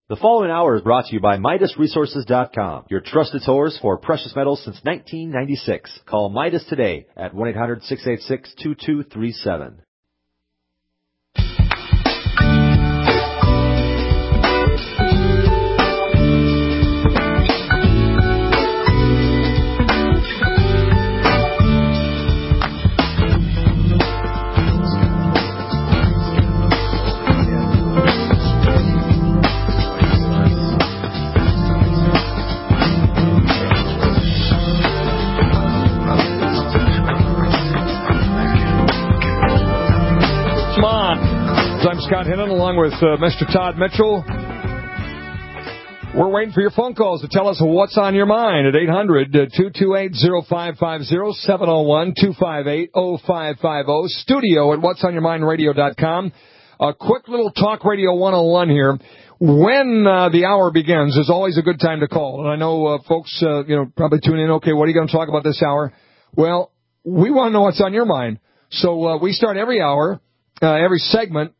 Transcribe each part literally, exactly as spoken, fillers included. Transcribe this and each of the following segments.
The following hour is brought to you by Midas Resources dot com, your trusted source for precious metals since nineteen ninety-six. Call Midas today at one eight hundred, six eight six, two two three seven. I'm Scott Hennon along with uh, Mister Todd Mitchell. We're waiting for your phone calls to tell us what's on your mind at eight hundred, two two eight, oh five five oh, seven oh one, two five eight, oh five five oh, studio at whats on your mind radio dot com. A quick little Talk Radio one oh one here. When uh, the hour begins is always a good time to call. And I know uh, folks uh, you know, probably tune in, okay, what are you going to talk about this hour? Well, we want to know what's on your mind. So uh, we start every hour, uh, every segment,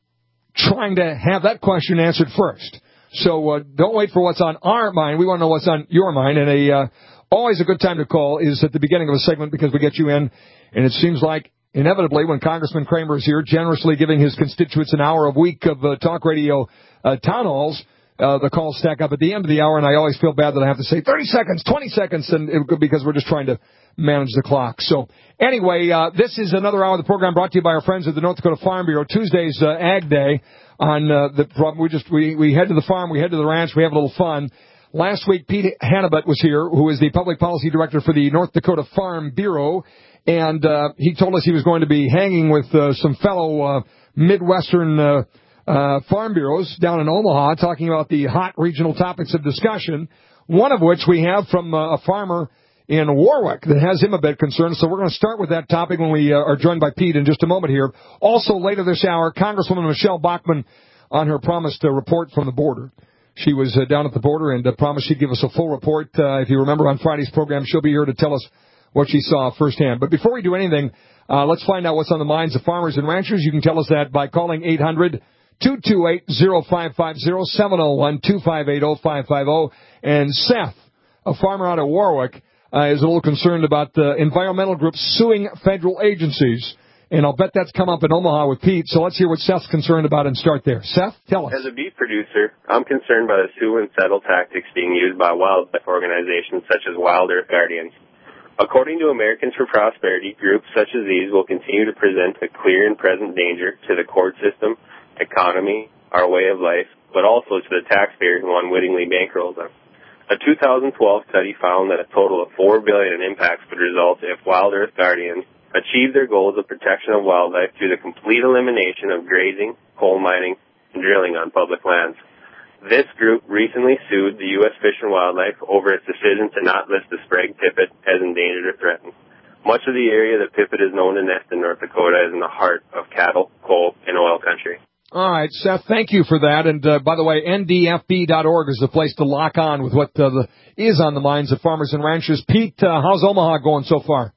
trying to have that question answered first. So uh, don't wait for what's on our mind. We want to know what's on your mind. And a uh, always a good time to call is at the beginning of a segment because we get you in. And it seems like inevitably when Congressman Kramer is here, generously giving his constituents an hour a week of uh, talk radio uh, town halls, uh, the calls stack up at the end of the hour. And I always feel bad that I have to say thirty seconds, twenty seconds, and it, because we're just trying to manage the clock. So anyway, uh, this is another hour of the program brought to you by our friends at the North Dakota Farm Bureau. Tuesday's uh, Ag Day. On uh, the we just we we head to the farm, we head to the ranch, we have a little fun. Last week, Pete Hannibut was here, who is the public policy director for the North Dakota Farm Bureau, and uh, he told us he was going to be hanging with uh, some fellow uh, Midwestern uh, uh, farm bureaus down in Omaha, talking about the hot regional topics of discussion. One of which we have from uh, a farmer in Warwick that has him a bit concerned. So we're going to start with that topic when we uh, are joined by Pete in just a moment here. Also later this hour, Congresswoman Michelle Bachmann on her promised uh, report from the border. She was uh, down at the border and uh, promised she'd give us a full report. Uh, if you remember on Friday's program, she'll be here to tell us what she saw firsthand. But before we do anything, uh, let's find out what's on the minds of farmers and ranchers. You can tell us that by calling eight hundred, two two eight, oh five five oh, seven oh one, two five eight, oh five five oh. And Seth, a farmer out of Warwick, Uh, is a little concerned about uh, environmental groups suing federal agencies. And I'll bet that's come up in Omaha with Pete. So let's hear what Seth's concerned about and start there. Seth, tell us. As a beef producer, I'm concerned by the sue and settle tactics being used by wildlife organizations such as Wild Earth Guardians. According to Americans for Prosperity, groups such as these will continue to present a clear and present danger to the court system, economy, our way of life, but also to the taxpayer who unwittingly bankrolls them. A two thousand twelve study found that a total of four billion dollars in impacts would result if Wild Earth Guardians achieved their goals of protection of wildlife through the complete elimination of grazing, coal mining, and drilling on public lands. This group recently sued the U S Fish and Wildlife over its decision to not list the Sprague pipit as endangered or threatened. Much of the area that pipit is known to nest in North Dakota is in the heart of cattle, coal, and oil country. All right, Seth, thank you for that. And, uh, by the way, N D F B dot org is the place to lock on with what uh, the, is on the minds of farmers and ranchers. Pete, uh, how's Omaha going so far?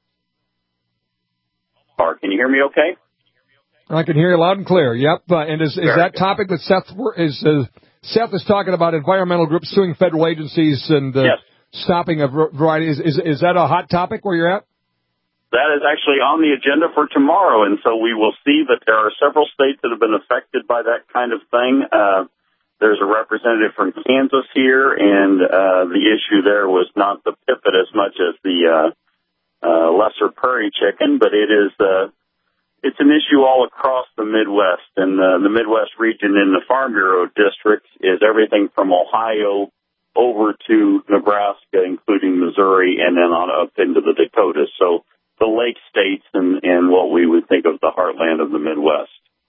Can you hear me okay? I can hear you loud and clear, yep. Uh, and is, is that topic that Seth is uh, Seth is talking about environmental groups suing federal agencies and uh, yes. stopping a variety. Is, is, is that a hot topic where you're at? That is actually on the agenda for tomorrow, and so we will see that there are several states that have been affected by that kind of thing. Uh, there's a representative from Kansas here, and uh, the issue there was not the pipit as much as the uh, uh, lesser prairie chicken, but it is uh, it's an issue all across the Midwest, and uh, the Midwest region in the Farm Bureau district is everything from Ohio over to Nebraska, including Missouri, and then on up into the Dakotas. So the lake states and, and what we would think of the heartland of the Midwest.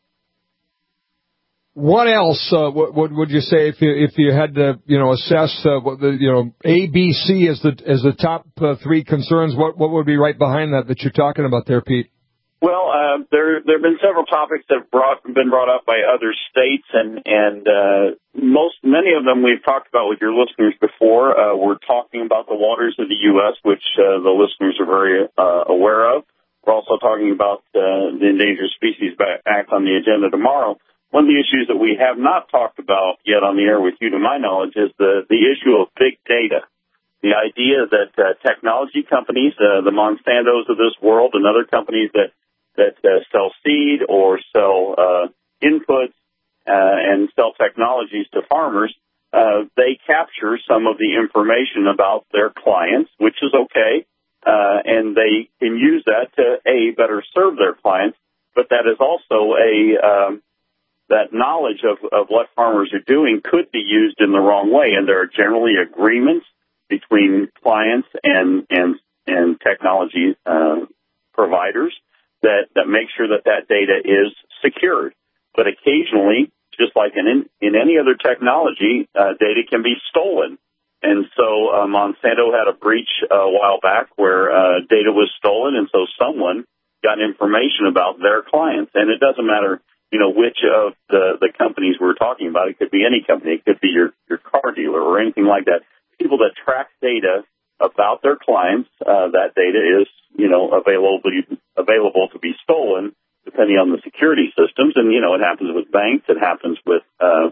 What else uh, what, what would you say if you if you had to you know assess uh, what the you know A, B, C as the as the top uh, three concerns? What what would be right behind that that you're talking about there, Pete? Well, uh, there there have been several topics that have brought been brought up by other states, and and uh, most many of them we've talked about with your listeners before. Uh, we're talking about the waters of the U S, which uh, the listeners are very uh, aware of. We're also talking about uh, the Endangered Species Act on the agenda tomorrow. one of the issues that we have not talked about yet on the air with you, to my knowledge, is the, the issue of big data. The idea that uh, technology companies, uh, the Monsantos of this world and other companies that, that uh, sell seed or sell uh, inputs uh, and sell technologies to farmers, uh, they capture some of the information about their clients, which is okay, uh, and they can use that to, A, better serve their clients, but that is also a um, that knowledge of, of what farmers are doing could be used in the wrong way, and there are generally agreements between clients and and and technology uh, providers that, that make sure that that data is secured. But occasionally, just like in in any other technology, uh, data can be stolen. And so uh, Monsanto had a breach a while back where uh, data was stolen, and so someone got information about their clients. And it doesn't matter, you know, which of the, the companies we're talking about. It could be any company. It could be your, your car dealer or anything like that. People that track data about their clients, uh, that data is, you know, available, available to be stolen depending on the security systems. And, you know, it happens with banks. It happens with, uh,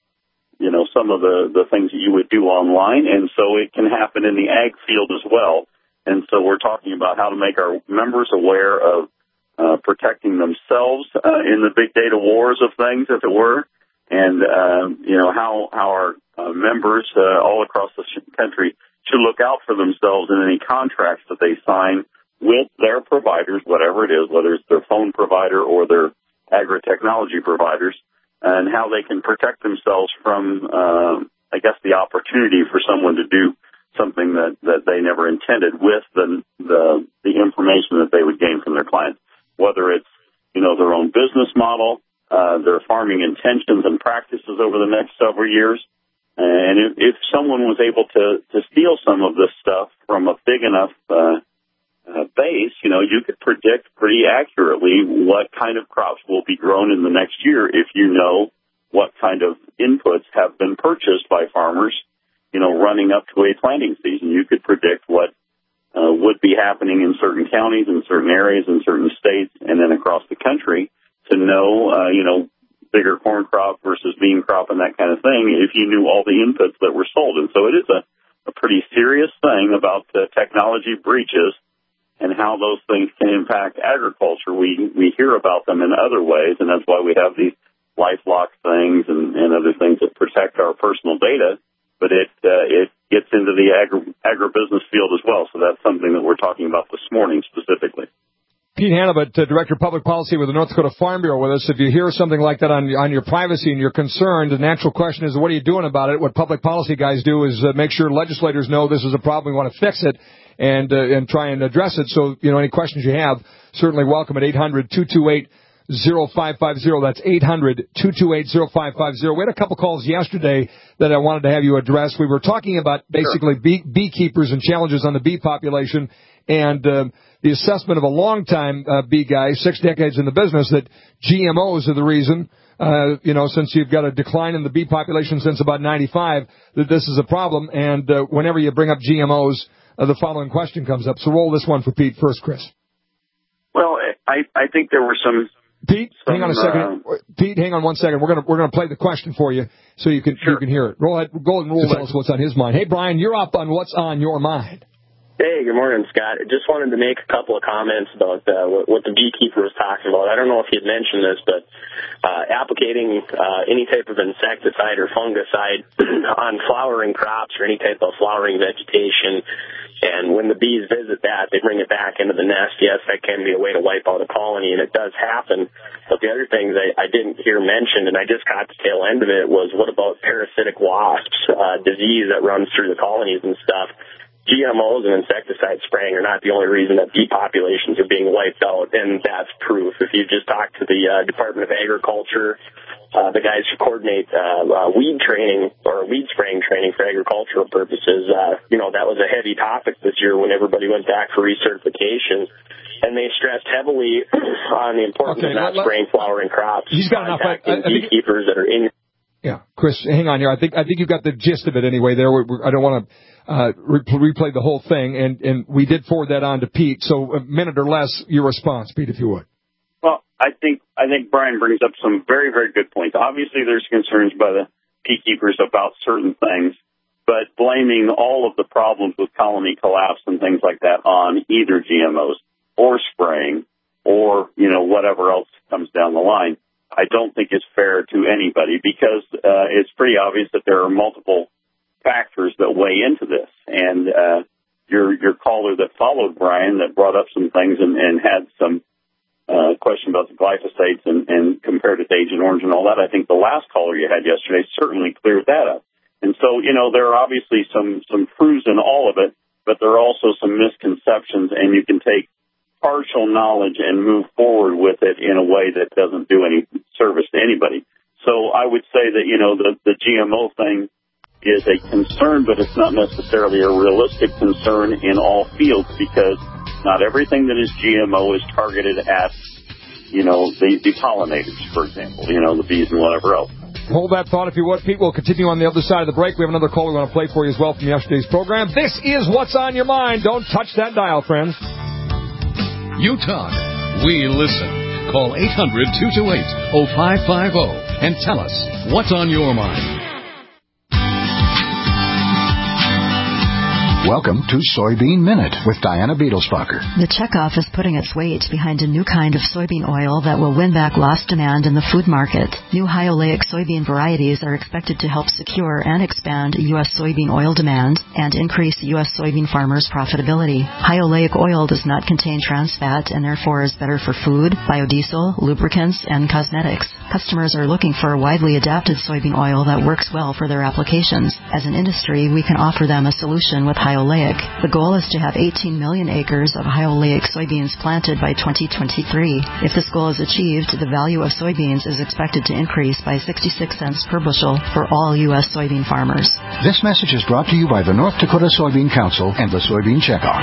you know, some of the, the things that you would do online. And so it can happen in the ag field as well. And so we're talking about how to make our members aware of uh, protecting themselves uh, in the big data wars of things, as it were. And, uh, you know, how, how our uh, members uh, all across the country should look out for themselves in any contracts that they sign with their providers, whatever it is, whether it's their phone provider or their agri-technology providers, and how they can protect themselves from, uh, I guess, the opportunity for someone to do something that, that they never intended with the, the, the information that they would gain from their clients, whether it's, you know, their own business model, uh, their farming intentions and practices over the next several years. And if, if someone was able to, to steal some of this stuff from a big enough uh, uh, base, you know, you could predict pretty accurately what kind of crops will be grown in the next year if you know what kind of inputs have been purchased by farmers, you know, running up to a planting season. You could predict what uh, would be happening in certain counties, in certain areas, in certain states, and then across the country to know, uh, you know, bigger corn crop versus bean crop and that kind of thing if you knew all the inputs that were sold. And so it is a, a pretty serious thing about uh, technology breaches and how those things can impact agriculture. We we hear about them in other ways, and that's why we have these LifeLock things and, and other things that protect our personal data. But it uh, it gets into the agri- agribusiness field as well. So that's something that we're talking about this morning specifically. Pete Hannibut, uh, Director of Public Policy with the North Dakota Farm Bureau with us. If you hear something like that on, on your privacy and you're concerned, the natural question is, what are you doing about it? What public policy guys do is uh, make sure legislators know this is a problem, we want to fix it, and uh, and try and address it. So, you know, any questions you have, certainly welcome at eight hundred, two two eight, oh five five oh. That's eight hundred, two two eight, oh five five oh. We had a couple calls yesterday that I wanted to have you address. We were talking about basically sure. bee, beekeepers and challenges on the bee population, and uh, the assessment of a long-time uh, bee guy, six decades in the business, that G M Os are the reason, uh, you know, since you've got a decline in the bee population since about ninety-five, that this is a problem. And uh, whenever you bring up G M Os, uh, the following question comes up. So roll this one for Pete first, Chris. Well, I, I think there were some... Pete, some, hang on a second. Uh, Pete, hang on one second. We're gonna we're gonna play the question for you so you can sure. you can hear it. Roll ahead, go and roll. Tell us what's on his mind. Hey, Brian, you're up on what's on your mind. Hey, good morning, Scott. I just wanted to make a couple of comments about uh, what, what the beekeeper was talking about. I don't know if you'd mentioned this, but uh, applicating uh, any type of insecticide or fungicide on flowering crops or any type of flowering vegetation, and when the bees visit that, they bring it back into the nest. Yes, that can be a way to wipe out a colony, and it does happen. But the other things I, I didn't hear mentioned, and I just got the tail end of it, was what about parasitic wasps, uh, disease that runs through the colonies and stuff. G M Os and insecticide spraying are not the only reason that bee populations are being wiped out, and that's proof. If you just talk to the uh, Department of Agriculture, uh, the guys who coordinate uh, uh, weed training or weed spraying training for agricultural purposes, uh, you know, that was a heavy topic this year when everybody went back for recertification. And they stressed heavily on the importance okay, of not let, spraying flowering crops. He's got enough. I, I, I beekeepers that are in. Yeah, Chris, hang on here. I think I think you got the gist of it anyway. There, we're, we're, I don't want to uh, re- replay the whole thing, and and we did forward that on to Pete. So a minute or less, your response, Pete, if you would. Well, I think I think Brian brings up some very, very good points. Obviously, there's concerns by the beekeepers about certain things, but blaming all of the problems with colony collapse and things like that on either G M Os or spraying or, you know, whatever else comes down the line, I don't think is fair to anybody, because uh, it's pretty obvious that there are multiple factors that weigh into this. And uh, your your caller that followed Brian that brought up some things and, and had some uh, question about the glyphosates and, and compared it to Agent Orange and all that, I think the last caller you had yesterday certainly cleared that up. And so, you know, there are obviously some, some truths in all of it, but there are also some misconceptions, and you can take partial knowledge and move forward with it in a way that doesn't do any service to anybody. So I would say that, you know, the, the G M O thing is a concern, but it's not necessarily a realistic concern in all fields, because not everything that is G M O is targeted at, you know, the, the pollinators, for example, you know, the bees and whatever else. Hold that thought if you would, Pete. We'll continue on the other side of the break. We have another call we want to play for you as well from yesterday's program. This is What's on Your Mind. Don't touch that dial, friends. You talk, we listen. Call eight hundred, two two eight, oh five five oh and tell us what's on your mind. Welcome to Soybean Minute with Diana Beadlesbacher. The checkoff is putting its weight behind a new kind of soybean oil that will win back lost demand in the food market. New high oleic soybean varieties are expected to help secure and expand U S soybean oil demand and increase U S soybean farmers' profitability. High oleic oil does not contain trans fat and therefore is better for food, biodiesel, lubricants, and cosmetics. Customers are looking for a widely adapted soybean oil that works well for their applications. As an industry, we can offer them a solution with high oleic. The goal is to have eighteen million acres of high oleic soybeans planted by twenty twenty-three. If this goal is achieved, the value of soybeans is expected to increase by sixty-six cents per bushel for all U S soybean farmers. This message is brought to you by the North Dakota Soybean Council and the Soybean Checkoff.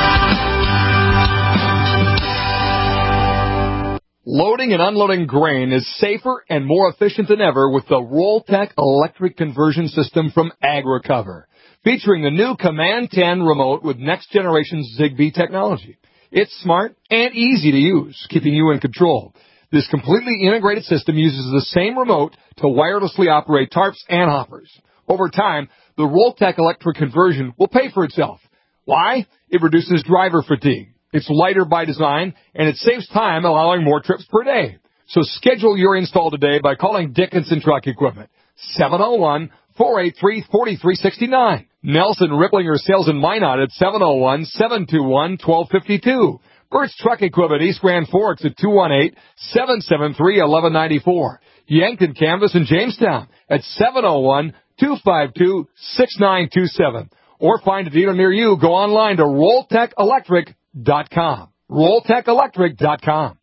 Loading and unloading grain is safer and more efficient than ever with the Rolltech electric conversion system from AgriCover, featuring the new Command ten remote with next-generation Zigbee technology. It's smart and easy to use, keeping you in control. This completely integrated system uses the same remote to wirelessly operate tarps and hoppers. Over time, the Rolltech electric conversion will pay for itself. Why? It reduces driver fatigue. It's lighter by design, and it saves time, allowing more trips per day. So schedule your install today by calling Dickinson Truck Equipment, seven oh one, four eight three, four three six nine. Nelson Ripplinger Sales in Minot at seven oh one, seven two one, one two five two. Burt's Truck Equipment, East Grand Forks at two one eight, seven seven three, one one nine four. Yankton Canvas in Jamestown at seven oh one, two five two, six nine two seven. Or find a dealer near you. Go online to rolltech electric dot com. rolltech electric dot com.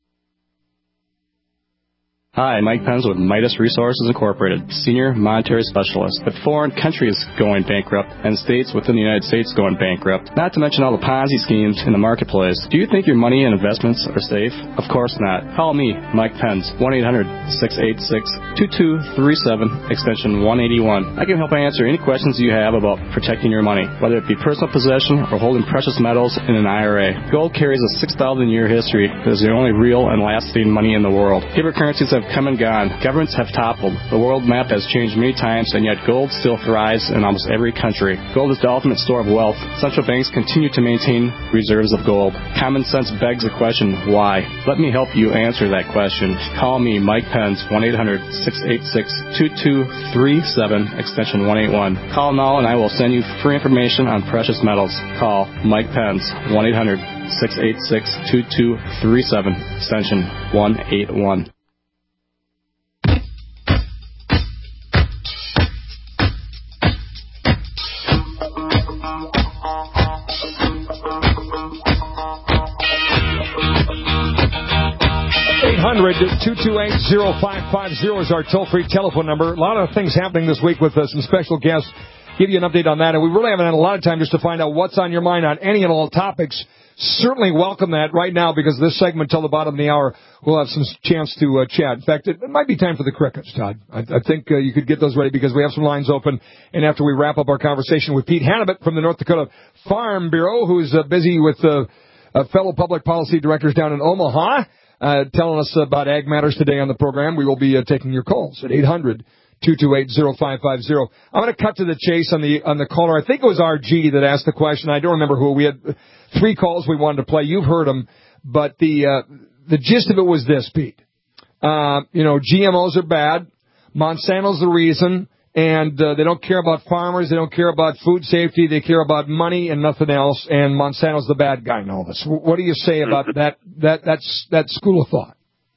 Hi, Mike Pence with Midas Resources Incorporated, Senior Monetary Specialist. With foreign countries going bankrupt and states within the United States going bankrupt, not to mention all the Ponzi schemes in the marketplace, do you think your money and investments are safe? Of course not. Call me, Mike Pence, one eight hundred, six eight six, two two three seven, extension one eighty-one. I can help answer any questions you have about protecting your money, whether it be personal possession or holding precious metals in an I R A. Gold carries a six thousand year history. It is the only real and lasting money in the world. Paper currencies have come and gone. Governments have toppled. The world map has changed many times, and yet gold still thrives in almost every country. Gold is the ultimate store of wealth. Central banks continue to maintain reserves of gold. Common sense begs the question, why? Let me help you answer that question. Call me, Mike Pence, one eight hundred, six eight six, two two three seven, extension one eighty-one. Call now and I will send you free information on precious metals. Call Mike Pence, one eight hundred, six eight six, two two three seven, extension one eighty-one. eight hundred, two two eight, oh five five oh is our toll-free telephone number. A lot of things happening this week with uh, some special guests. Give you an update on that. And we really haven't had a lot of time just to find out what's on your mind on any and all topics. Certainly welcome that right now, because this segment till the bottom of the hour, we'll have some chance to uh, chat. In fact, it, it might be time for the crickets, Todd. I, I think uh, you could get those ready, because we have some lines open. And after we wrap up our conversation with Pete Hannibut from the North Dakota Farm Bureau, who's uh, busy with uh, uh, fellow public policy directors down in Omaha, uh, telling us about Ag Matters today on the program. We will be uh, taking your calls at eight hundred, two two eight, oh five five oh. I'm going to cut to the chase on the on the caller. I think it was R G that asked the question. I don't remember who. We had three calls we wanted to play. You've heard them. But the uh, the gist of it was this, Pete. Uh, you know, G M Os are bad. Monsanto's the reason. And uh, they don't care about farmers. They don't care about food safety. They care about money and nothing else. And Monsanto's the bad guy in all this. What do you say about that that that's, that school of thought?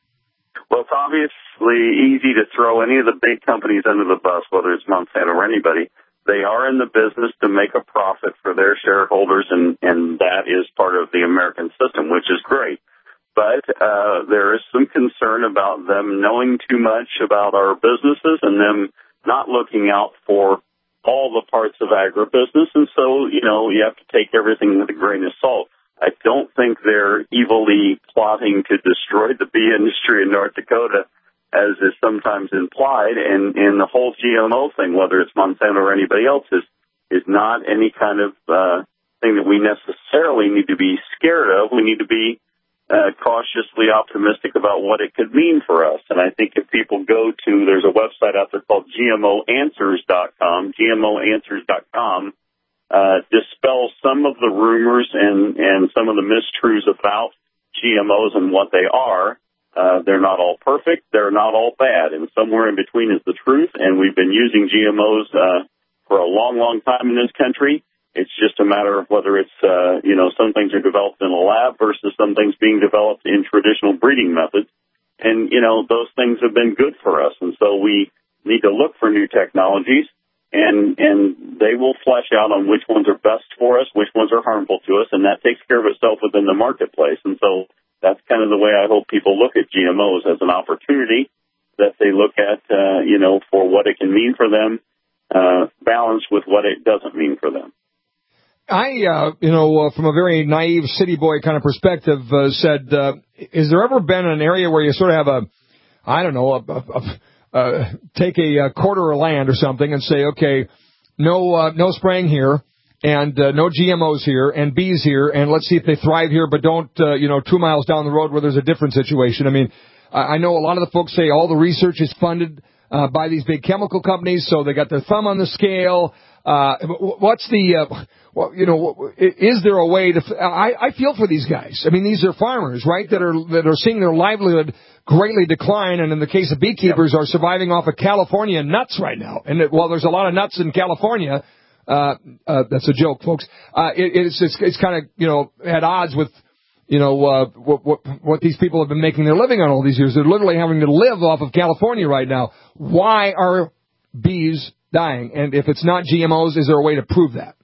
Well, it's obviously easy to throw any of the big companies under the bus, whether it's Monsanto or anybody. They are in the business to make a profit for their shareholders, and, and that is part of the American system, which is great. But uh, there is some concern about them knowing too much about our businesses and them not looking out for all the parts of agribusiness. And so, you know, you have to take everything with a grain of salt. I don't think they're evilly plotting to destroy the bee industry in North Dakota, as is sometimes implied. And, and the whole G M O thing, whether it's Monsanto or anybody else, is, is not any kind of uh, thing that we necessarily need to be scared of. We need to be Uh, cautiously optimistic about what it could mean for us. And I think if people go to, there's a website out there called G M O answers dot com, G M O answers dot com, uh, dispel some of the rumors and, and some of the mistruths about G M Os and what they are. Uh, they're not all perfect. They're not all bad. And somewhere in between is the truth. And we've been using G M Os uh, for a long, long time in this country. It's just a matter of whether it's, uh, you know, some things are developed in a lab versus some things being developed in traditional breeding methods. And, you know, those things have been good for us. And so we need to look for new technologies, and, and they will flesh out on which ones are best for us, which ones are harmful to us, and that takes care of itself within the marketplace. And so that's kind of the way I hope people look at G M Os, as an opportunity that they look at, uh, you know, for what it can mean for them, uh, balanced with what it doesn't mean for them. I, uh, you know, uh, from a very naive city boy kind of perspective, uh, said, uh, has there ever been an area where you sort of have a, I don't know, a, a, a, uh, take a, a quarter of land or something and say, okay, no, uh, no spraying here, and uh, no G M Os here, and bees here, and let's see if they thrive here, but don't, uh, you know, two miles down the road where there's a different situation. I mean, I, I know a lot of the folks say all the research is funded uh, by these big chemical companies, so they got their thumb on the scale. Uh, what's the, uh, well, you know, is there a way to, I, I feel for these guys. I mean, these are farmers, right, that are, that are seeing their livelihood greatly decline, and in the case of beekeepers, yep, are surviving off of California nuts right now. And it, while there's a lot of nuts in California, uh, uh, that's a joke, folks, uh, it, it's, it's, it's kind of, you know, at odds with, you know, uh, what, what, what these people have been making their living on all these years. They're literally having to live off of California right now. Why are bees dying? And if it's not G M Os, is there a way to prove that?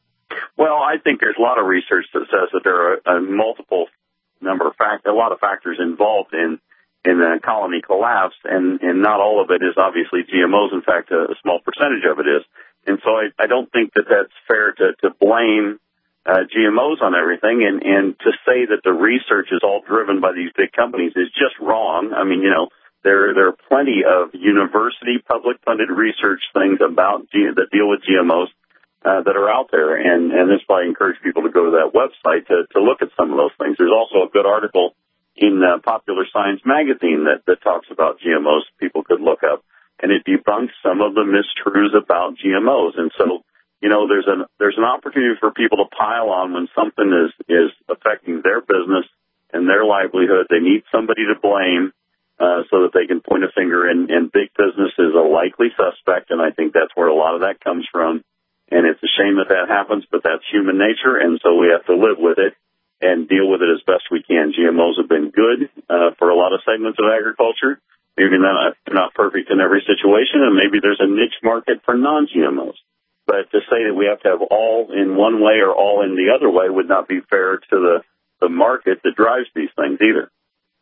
Well, I think there's a lot of research that says that there are a, a multiple number of fact, a lot of factors involved in in the colony collapse, and, and not all of it is obviously G M Os. In fact, a, a small percentage of it is. And so I, I don't think that that's fair to, to blame uh, G M Os on everything, and, and to say that the research is all driven by these big companies is just wrong. I mean, you know, there there are plenty of university public-funded research things about G, that deal with G M Os uh, that are out there, and, and this is why I encourage people to go to that website to, to look at some of those things. There's also a good article in uh, Popular Science magazine that, that talks about G M Os people could look up, and it debunks some of the mistruths about G M Os. And so, you know, there's an there's an opportunity for people to pile on when something is, is affecting their business and their livelihood. They need somebody to blame uh, so that they can point a finger, and, and big business is a likely suspect, and I think that's where a lot of that comes from. And it's a shame that that happens, but that's human nature, and so we have to live with it and deal with it as best we can. G M Os have been good uh, for a lot of segments of agriculture. Maybe they're not, they're not perfect in every situation, and maybe there's a niche market for non-G M Os. But to say that we have to have all in one way or all in the other way would not be fair to the, the market that drives these things either.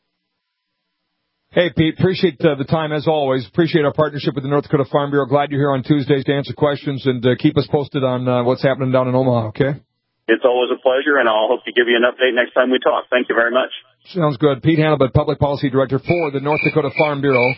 Hey, Pete, appreciate uh, the time as always. Appreciate our partnership with the North Dakota Farm Bureau. Glad you're here on Tuesdays to answer questions, and uh, keep us posted on uh, what's happening down in Omaha, okay? It's always a pleasure, and I'll hope to give you an update next time we talk. Thank you very much. Sounds good. Pete Hannibal, Public Policy Director for the North Dakota Farm Bureau.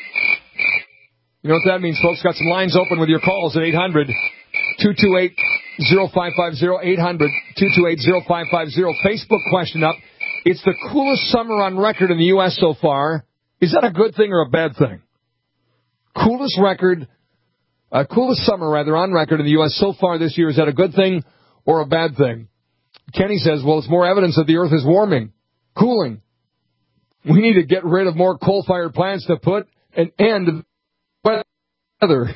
You know what that means, folks? Got some lines open with your calls at eight hundred, two two eight, oh five five oh, eight hundred, two two eight, oh five five oh. Facebook question up. It's the coolest summer on record in the U S so far. Is that a good thing or a bad thing? Coolest record, uh, coolest summer, rather, on record in the U S so far this year. Is that a good thing or a bad thing? Kenny says, well, it's more evidence that the Earth is warming, cooling. We need to get rid of more coal-fired plants to put an end to the weather.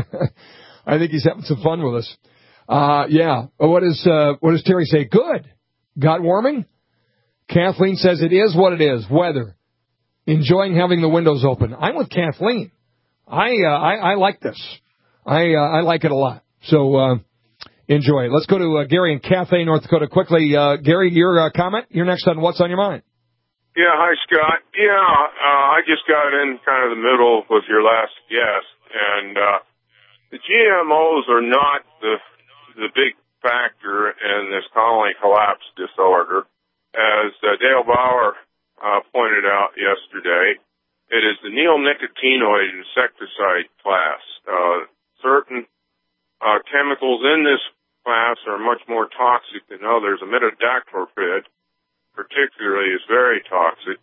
I think he's having some fun with us. Uh, yeah. What, is, uh, what does Terry say? Good. Got warming? Kathleen says it is what it is, weather. Enjoying having the windows open. I'm with Kathleen. I uh, I, I like this. I uh, I like it a lot. So uh, enjoy it. Let's go to uh, Gary in Cathay, North Dakota, quickly. Uh, Gary, your uh, comment? You're next on What's on Your Mind. Yeah, hi, Scott. Yeah, uh, I just got in kind of the middle with your last guest, and uh, the G M Os are not the the big factor in this colony collapse disorder. As uh, Dale Bauer uh, pointed out yesterday, it is the neonicotinoid insecticide class. Uh, certain uh, chemicals in this class are much more toxic than others. Imidacloprid, particularly, is very toxic.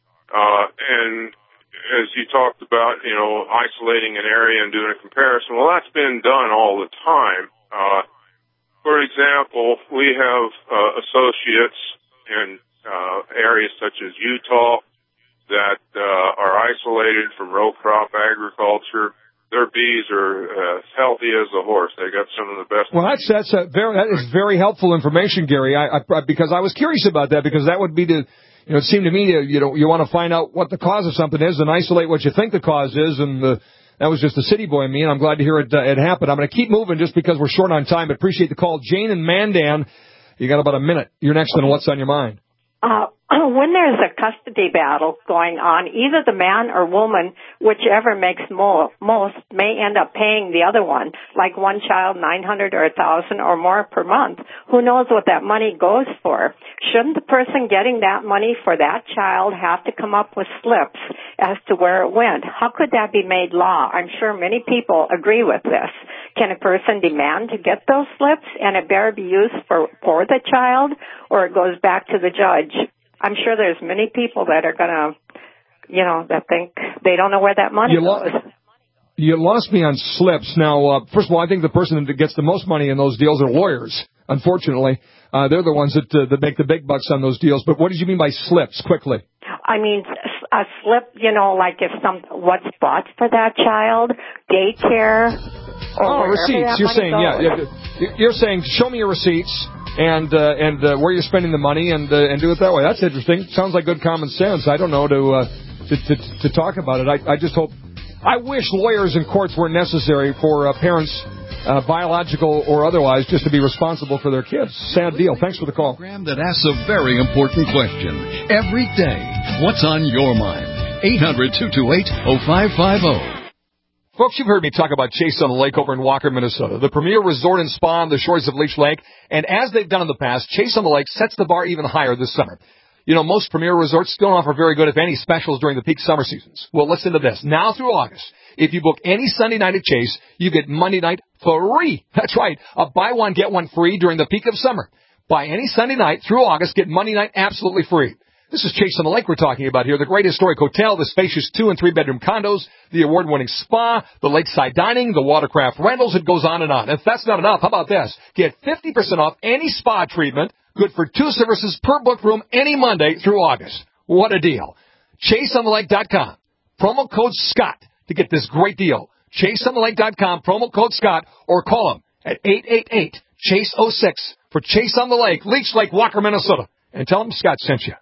Uh, and as you talked about, you know, isolating an area and doing a comparison, well, that's been done all the time. Uh, for example, we have uh, associates in uh, areas such as Utah that uh, are isolated from row crop agriculture. Their bees are as healthy as a horse. They got some of the best. Well, that's that's a very that is very helpful information, Gary. I, I because I was curious about that because that would be the you know it seemed to me you know you want to find out what the cause of something is and isolate what you think the cause is, and the, that was just the city boy in me, and I'm glad to hear it uh, it happened. I'm going to keep moving just because we're short on time. But appreciate the call, Jane and Mandan. You got about a minute. You're next on What's on Your Mind. Uh, when there's a custody battle going on, either the man or woman, whichever makes more, most, may end up paying the other one, like one child nine hundred dollars or one thousand dollars or more per month. Who knows what that money goes for? Shouldn't the person getting that money for that child have to come up with slips as to where it went? How could that be made law? I'm sure many people agree with this. Can a person demand to get those slips and it better be used for, for the child, or it goes back to the judge? I'm sure there's many people that are going to, you know, that think they don't know where that money you goes. Lo- you lost me on slips. Now, uh, first of all, I think the person that gets the most money in those deals are lawyers, unfortunately. Uh, they're the ones that, uh, that make the big bucks on those deals. But what did you mean by slips, quickly? I mean, a slip, you know, like if some, what's bought for that child, daycare, or oh, receipts. You're saying, goes. yeah, you're saying, show me your receipts. And uh, and uh, where you're spending the money, and uh, and do it that way. That's interesting. Sounds like good common sense. I don't know to uh, to, to to talk about it. I I just hope. I wish lawyers and courts weren't necessary for uh, parents, uh, biological or otherwise, just to be responsible for their kids. Sad deal. Thanks for the call. Program that asks a very important question every day. What's on your mind? eight hundred, two two eight, oh five five oh. Folks, you've heard me talk about Chase on the Lake over in Walker, Minnesota, the premier resort and spa on the shores of Leech Lake. And as they've done in the past, Chase on the Lake sets the bar even higher this summer. You know, most premier resorts don't offer very good, if any, specials during the peak summer seasons. Well, listen to this. Now through August, if you book any Sunday night at Chase, you get Monday night free. That's right. A buy one, get one free during the peak of summer. Buy any Sunday night through August, get Monday night absolutely free. This is Chase on the Lake we're talking about here. The great historic hotel, the spacious two- and three-bedroom condos, the award-winning spa, the lakeside dining, the watercraft rentals. It goes on and on. If that's not enough, how about this? Get fifty percent off any spa treatment, good for two services per book room any Monday through August. What a deal. Chase on the Lake dot com. Promo code Scott to get this great deal. Chase on the Lake dot com, promo code Scott, or call them at eight eight eight, Chase oh six for Chase on the Lake, Leech Lake, Walker, Minnesota. And tell them Scott sent you.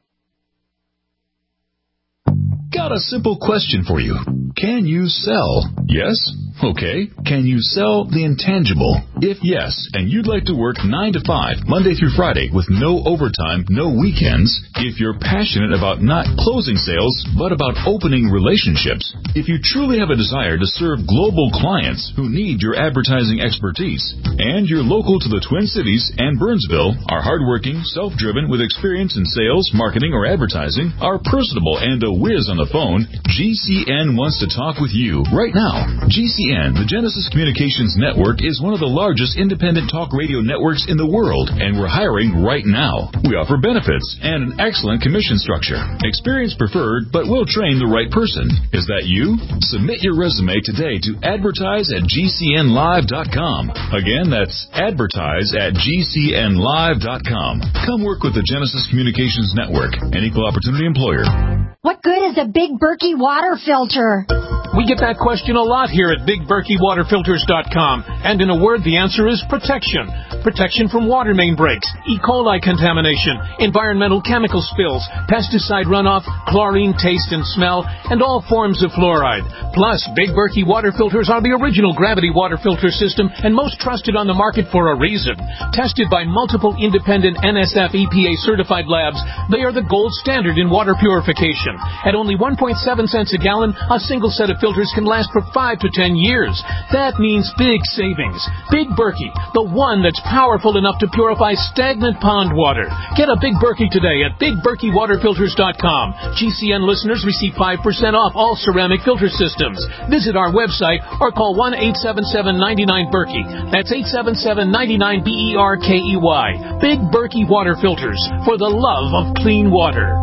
Got a simple question for you. Can you sell? Yes? Okay. Can you sell the intangible? If yes, and you'd like to work nine to five, Monday through Friday, with no overtime, no weekends, if you're passionate about not closing sales, but about opening relationships, if you truly have a desire to serve global clients who need your advertising expertise, and you're local to the Twin Cities and Burnsville, are hardworking, self-driven, with experience in sales, marketing, or advertising, are personable and a whiz on the phone, G C N wants to talk with you right now. G C N, the Genesis Communications Network, is one of the largest independent talk radio networks in the world, and we're hiring right now. We offer benefits and an excellent commission structure. Experience preferred, but we'll train the right person. Is that you? Submit your resume today to advertise at G C N live dot com. Again, that's advertise at G C N live dot com. Come work with the Genesis Communications Network, an equal opportunity employer. What good is a Big Berkey water filter? We get that question a lot here at Big Berkey Water Filters dot com. And in a word, the answer is protection. Protection from water main breaks, E. coli contamination, environmental chemical spills, pesticide runoff, chlorine taste and smell, and all forms of fluoride. Plus, Big Berkey water filters are the original gravity water filter system and most trusted on the market for a reason. Tested by multiple independent N S F E P A certified labs, they are the gold standard in water purification. At only one point seven cents a gallon, a single set of filters can last for five to ten years. That means big savings. Big Berkey, the one that's powerful enough to purify stagnant pond water. Get a Big Berkey today at Big Berkey Water Filters dot com. G C N listeners receive five percent off all ceramic filter systems. Visit our website or call one eight seven seven, nine nine, Berkey. That's eight seven seven, nine nine, B E R K E Y. Big Berkey Water Filters, for the love of clean water.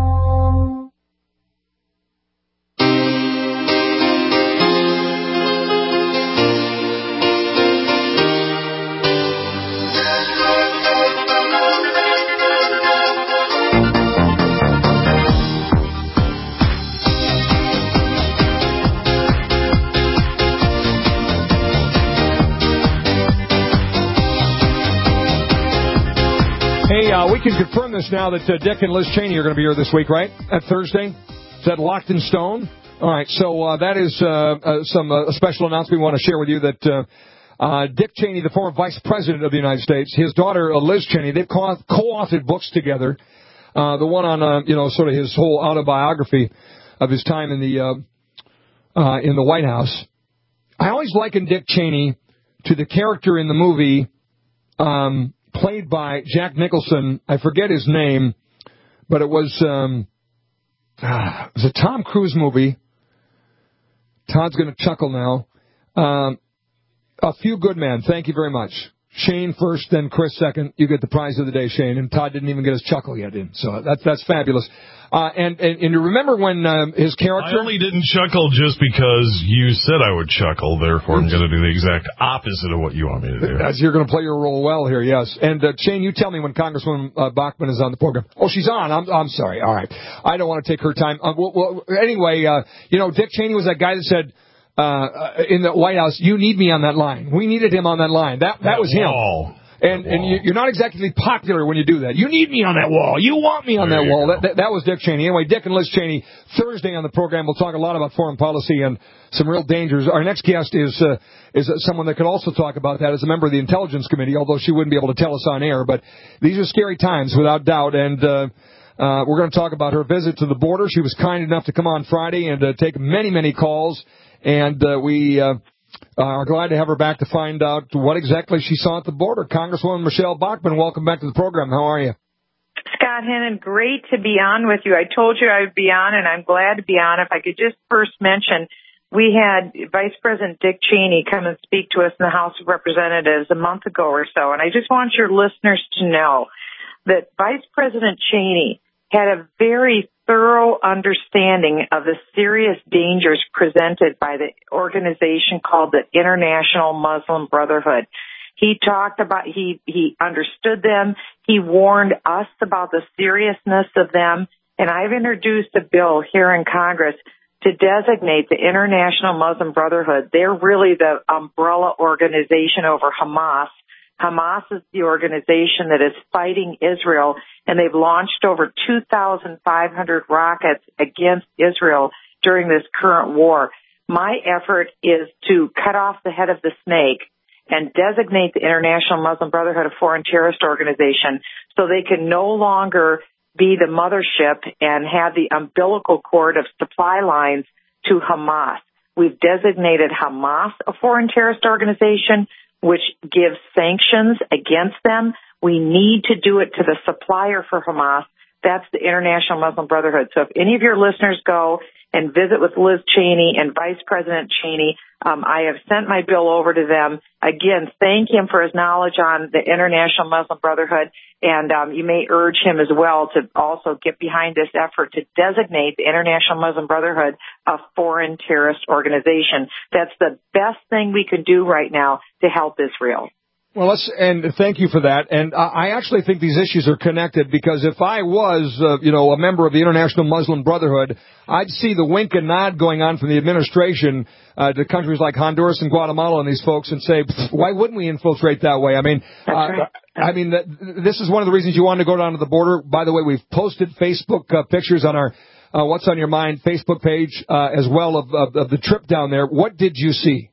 Hey, uh, we can confirm this now that uh, Dick and Liz Cheney are going to be here this week, right? At Thursday? Is that locked in stone? All right, so uh, that is uh, uh, some uh, special announcement we want to share with you that uh, uh, Dick Cheney, the former Vice President of the United States, his daughter uh, Liz Cheney, they've co- co-authored books together. Uh, the one on, uh, you know, sort of his whole autobiography of his time in the uh, uh, in the White House. I always liken Dick Cheney to the character in the movie Um, played by Jack Nicholson. I forget his name, but it was um, ah, it was a Tom Cruise movie. Todd's going to chuckle now. Um, A Few Good Men. Thank you very much. Shane first, then Chris second. You get the prize of the day, Shane. And Todd didn't even get his chuckle yet in, so that's that's fabulous. Uh, and, and and you remember when um, his character? I only didn't chuckle just because you said I would chuckle. Therefore, I'm going to do the exact opposite of what you want me to do. As you're going to play your role well here, yes. And uh, Shane, you tell me when Congresswoman uh, Bachmann is on the program. Oh, she's on. I'm I'm sorry. All right. I don't want to take her time. Uh, well, well, anyway, uh, you know, Dick Cheney was that guy that said uh, in the White House, "You need me on that line." We needed him on that line. That that, that was him. Wall. And and you, you're not exactly popular when you do that. You need me on that wall. You want me on there that wall. That, that, that was Dick Cheney. Anyway, Dick and Liz Cheney, Thursday on the program, we'll talk a lot about foreign policy and some real dangers. Our next guest is uh, is someone that could also talk about that as a member of the Intelligence Committee, although she wouldn't be able to tell us on air. But these are scary times, without doubt. And uh, uh, we're going to talk about her visit to the border. She was kind enough to come on Friday and uh, take many, many calls. And uh, we... Uh, Uh, are glad to have her back to find out what exactly she saw at the border. Congresswoman Michelle Bachmann, welcome back to the program. How are you? Scott Hennon, great to be on with you. I told you I would be on, and I'm glad to be on. If I could just first mention, we had Vice President Dick Cheney come and speak to us in the House of Representatives a month ago or so, and I just want your listeners to know that Vice President Cheney had a very thorough understanding of the serious dangers presented by the organization called the International Muslim Brotherhood. He talked about, he, he understood them. He warned us about the seriousness of them. And I've introduced a bill here in Congress to designate the International Muslim Brotherhood. They're really the umbrella organization over Hamas. Hamas is the organization that is fighting Israel, and they've launched over two thousand five hundred rockets against Israel during this current war. My effort is to cut off the head of the snake and designate the International Muslim Brotherhood a foreign terrorist organization so they can no longer be the mothership and have the umbilical cord of supply lines to Hamas. We've designated Hamas a foreign terrorist organization, which gives sanctions against them. We need to do it to the supplier for Hamas. That's the International Muslim Brotherhood. So if any of your listeners go and visit with Liz Cheney and Vice President Cheney. Um, I have sent my bill over to them. Again, thank him for his knowledge on the International Muslim Brotherhood, and um, you may urge him as well to also get behind this effort to designate the International Muslim Brotherhood a foreign terrorist organization. That's the best thing we can do right now to help Israel. Well, let's, and thank you for that. And I actually think these issues are connected, because if I was, uh, you know, a member of the International Muslim Brotherhood, I'd see the wink and nod going on from the administration uh, to countries like Honduras and Guatemala and these folks and say, why wouldn't we infiltrate that way? I mean, uh, right. I mean, this is one of the reasons you wanted to go down to the border. By the way, we've posted Facebook uh, pictures on our uh, What's on Your Mind Facebook page uh, as well of, of, of the trip down there. What did you see?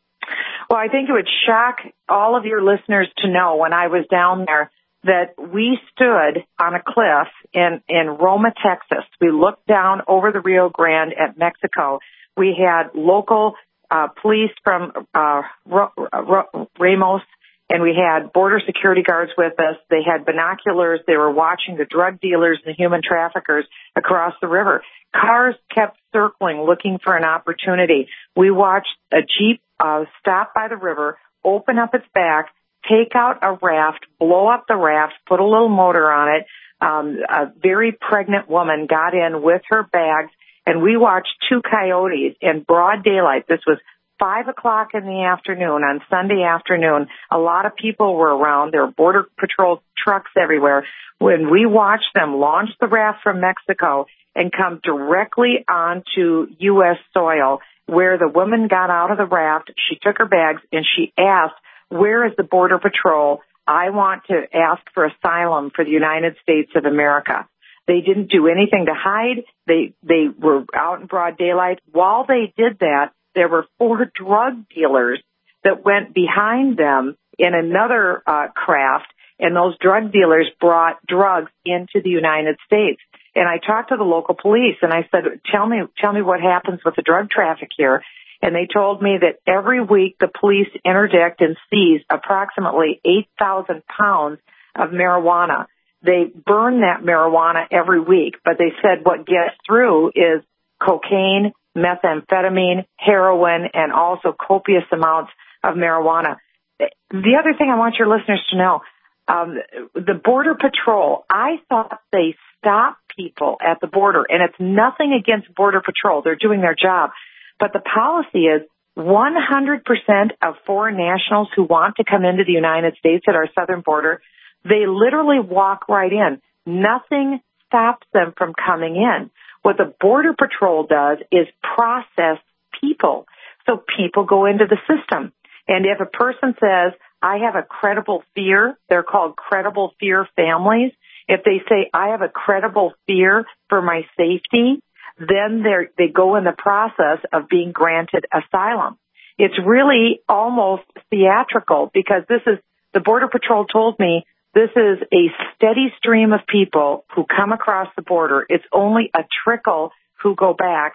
Well, I think it would shock all of your listeners to know when I was down there that we stood on a cliff in, in Roma, Texas. We looked down over the Rio Grande at Mexico. We had local uh, police from uh, R- R- Ramos, and we had border security guards with us. They had binoculars. They were watching the drug dealers and the human traffickers across the river. Cars kept circling, looking for an opportunity. We watched a Jeep uh, stop by the river, open up its back, take out a raft, blow up the raft, put a little motor on it. Um, a very pregnant woman got in with her bags, and we watched two coyotes in broad daylight. This was five o'clock in the afternoon on Sunday afternoon. A lot of people were around. There were Border Patrol trucks everywhere. When we watched them launch the raft from Mexico and come directly onto U S soil, where the woman got out of the raft, she took her bags, and she asked, where is the Border Patrol? I want to ask for asylum for the United States of America. They didn't do anything to hide. They they were out in broad daylight. While they did that, there were four drug dealers that went behind them in another uh, craft, and those drug dealers brought drugs into the United States. And I talked to the local police, and I said, tell me, tell me what happens with the drug traffic here. And they told me that every week the police interdict and seize approximately eight thousand pounds of marijuana. They burn that marijuana every week, but they said what gets through is cocaine, methamphetamine, heroin, and also copious amounts of marijuana. The other thing I want your listeners to know, um, the Border Patrol, I thought they stopped people at the border, and it's nothing against Border Patrol. They're doing their job. But the policy is one hundred percent of foreign nationals who want to come into the United States at our southern border, they literally walk right in. Nothing stops them from coming in. What the Border Patrol does is process people. So people go into the system. And if a person says, I have a credible fear, they're called credible fear families. If they say, I have a credible fear for my safety, then they they go in the process of being granted asylum. It's really almost theatrical, because this is, the Border Patrol told me, this is a steady stream of people who come across the border. It's only a trickle who go back.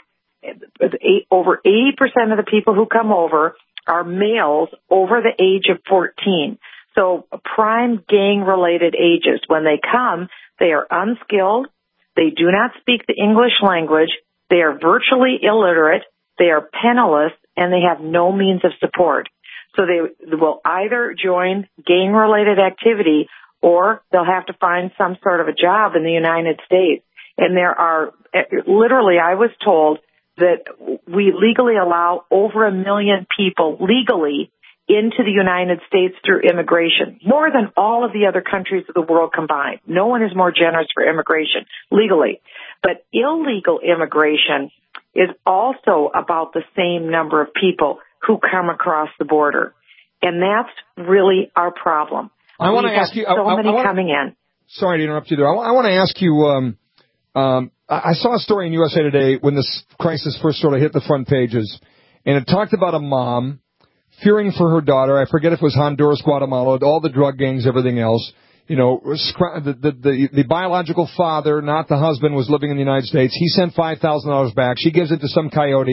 Over eighty percent of the people who come over are males over the age of fourteen. So prime gang-related ages. When they come, they are unskilled. They do not speak the English language. They are virtually illiterate. They are penniless, and they have no means of support. So they will either join gang-related activity, or they'll have to find some sort of a job in the United States. And there are, literally, I was told that we legally allow over a million people legally into the United States through immigration, more than all of the other countries of the world combined. No one is more generous for immigration legally. But illegal immigration is also about the same number of people who come across the border. And that's really our problem. I want to ask you, so I, I, many I wanna, coming in. Sorry to interrupt you there. I, I want to ask you, um, um, I, I saw a story in U S A Today when this crisis first sort of hit the front pages, and it talked about a mom fearing for her daughter. I forget if it was Honduras, Guatemala, all the drug gangs, everything else. You know, the, the, the, the biological father, not the husband, was living in the United States. He sent five thousand dollars back. She gives it to some coyote.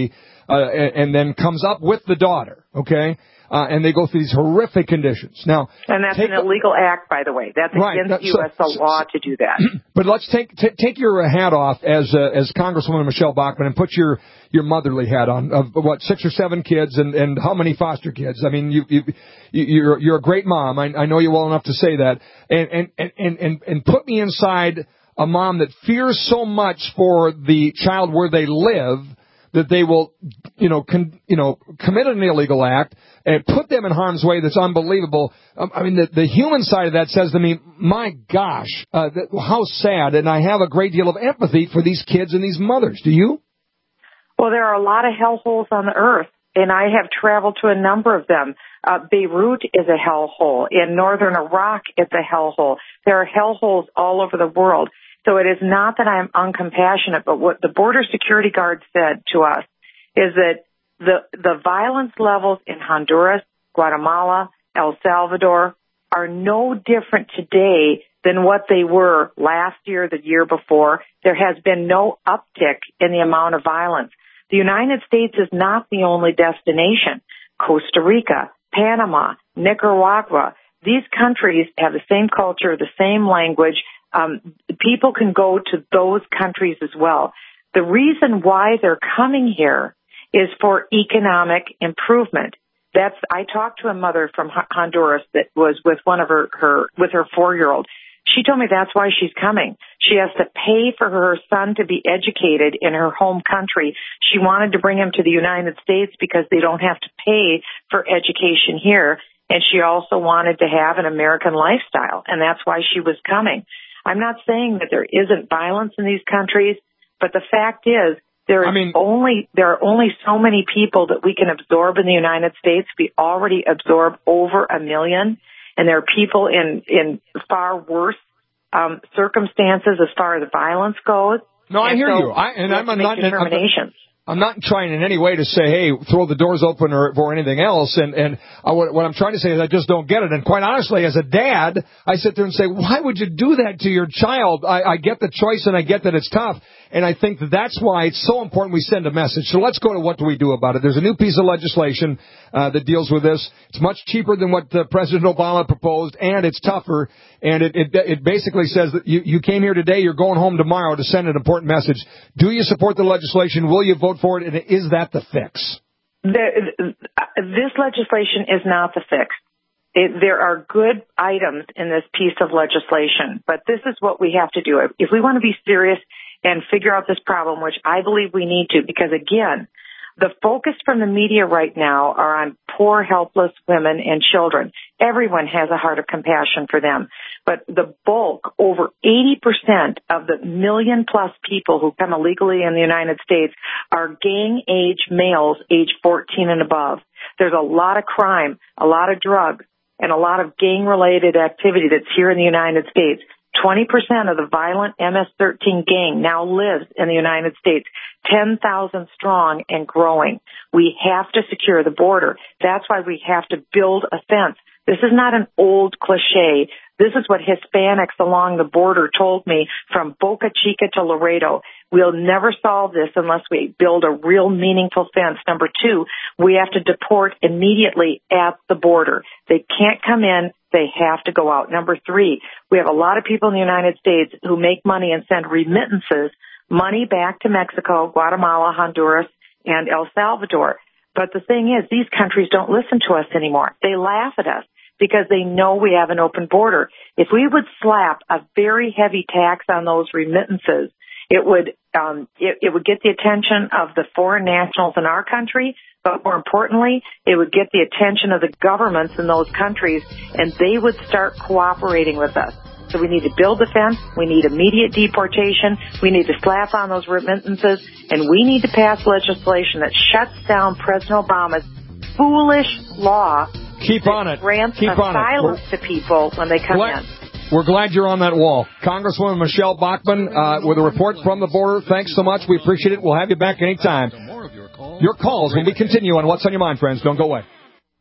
uh, and, and then comes up with the daughter, okay? Uh, and they go through these horrific conditions. Now, and that's an illegal act, by the way. That's right, against so, U S So, law to do that. But let's take t- take your hat off as uh, as Congresswoman Michelle Bachmann and put your your motherly hat on. Of what, six or seven kids, and, and how many foster kids? I mean, you, you you're you're a great mom. I, I know you well enough to say that. And and and and and put me inside a mom that fears so much for the child where they live that they will, you know, con, you know, commit an illegal act and put them in harm's way. That's unbelievable. Um, I mean, the, the human side of that says to me, my gosh, uh, that, how sad. And I have a great deal of empathy for these kids and these mothers. Do you? Well, there are a lot of hellholes on the earth, and I have traveled to a number of them. Uh, Beirut is a hellhole. In northern Iraq, it's a hellhole. There are hellholes all over the world. So it is not that I'm uncompassionate, but what the border security guard said to us is that the the violence levels in Honduras, Guatemala, El Salvador are no different today than what they were last year, the year before. There has been no uptick in the amount of violence. The United States is not the only destination. Costa Rica, Panama, Nicaragua, these countries have the same culture, the same language. Um, people can go to those countries as well. The reason why they're coming here is for economic improvement. That's, I talked to a mother from Honduras that was with one of her, her with her four-year-old. She told me that's why she's coming. She has to pay for her son to be educated in her home country. She wanted to bring him to the United States because they don't have to pay for education here. And she also wanted to have an American lifestyle, and that's why she was coming. I'm not saying that there isn't violence in these countries, but the fact is there is I mean, only there are only so many people that we can absorb in the United States. We already absorb over a million, and there are people in in far worse um, circumstances as far as violence goes. No, I and hear so you. I, and I'm not determinations. I'm not trying in any way to say, hey, throw the doors open or, or anything else. And, and I, what, what I'm trying to say is I just don't get it. And quite honestly, as a dad, I sit there and say, why would you do that to your child? I, I get the choice and I get that it's tough. And I think that that's why it's so important we send a message. So let's go to what do we do about it. There's a new piece of legislation uh, that deals with this. It's much cheaper than what uh, President Obama proposed, and it's tougher. And it, it, it basically says that you, you came here today, you're going home tomorrow to send an important message. Do you support the legislation? Will you vote for it? And is that the fix? The, this legislation is not the fix. It, there are good items in this piece of legislation, but this is what we have to do. If we want to be serious and figure out this problem, which I believe we need to, because again, the focus from the media right now are on poor, helpless women and children. Everyone has a heart of compassion for them. But the bulk, over eighty percent of the million plus people who come illegally in the United States are gang-age males, age fourteen and above. There's a lot of crime, a lot of drugs, and a lot of gang-related activity that's here in the United States. twenty percent of the violent M S thirteen gang now lives in the United States, ten thousand strong and growing. We have to secure the border. That's why we have to build a fence. This is not an old cliche. This is what Hispanics along the border told me from Boca Chica to Laredo. We'll never solve this unless we build a real meaningful fence. Number two, we have to deport immediately at the border. They can't come in. They have to go out. Number three, we have a lot of people in the United States who make money and send remittances, money back to Mexico, Guatemala, Honduras, and El Salvador. But the thing is, these countries don't listen to us anymore. They laugh at us because they know we have an open border. If we would slap a very heavy tax on those remittances, it would um, it, it would get the attention of the foreign nationals in our country, but more importantly, it would get the attention of the governments in those countries, and they would start cooperating with us. So we need to build the fence, we need immediate deportation, we need to slap on those remittances, and we need to pass legislation that shuts down President Obama's foolish law Keep on it. grants Keep asylum to people when they come Glad, in. We're glad you're on that wall. Congresswoman Michelle Bachmann uh, with a report from the border. Thanks so much. We appreciate it. We'll have you back anytime. Your calls when we continue on What's on Your Mind, friends. Don't go away.